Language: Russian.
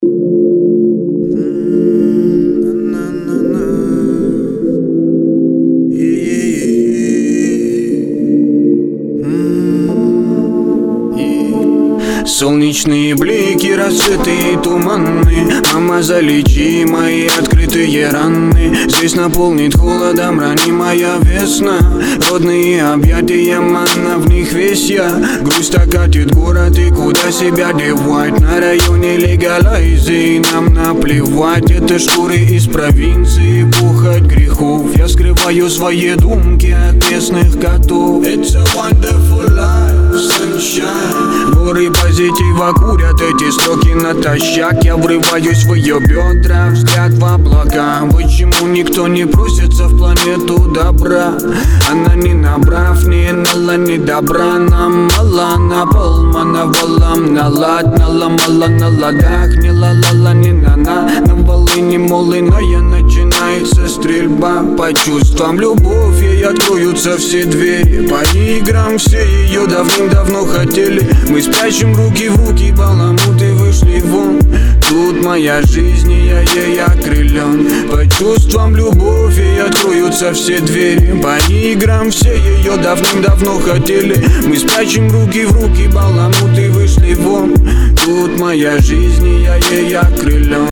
Солнечные блики, рассветы и туманы. Мама, залечи мои открытые раны. Здесь наполнит холодом ранимая весна. Родные объятия, манна, в них весь я. Грусть окатит город, и куда себя девать? На районе легалайзи, нам наплевать. Это шкуры из провинции, пухоть грехов. Я скрываю свои думки от местных котов. It's a wonderful life, sunshine. Горы позитива курят эти строки натощак. Я врываюсь в ее бедра, взгляд в облака. Почему никто не просится в планету добра? Она не набрав, не нала, не добра. Нам мало, на пол мановалам налад, наломала на ладах. Не ла-ла-ла, не на-на, на волыни молыная. Начинается стрельба по чувствам, любовь, ей откроются все двери. По играм все ее давным-давно хотели. Мы спрячем руки в руки, баламуты вышли вон. Тут моя жизнь, и я ей окрылен. По чувствам, любовь, ей откроются все двери. По играм все ее давным-давно хотели. Мы спрячем руки в руки, баламуты вышли вон. Тут моя жизнь, и я ей окрылен.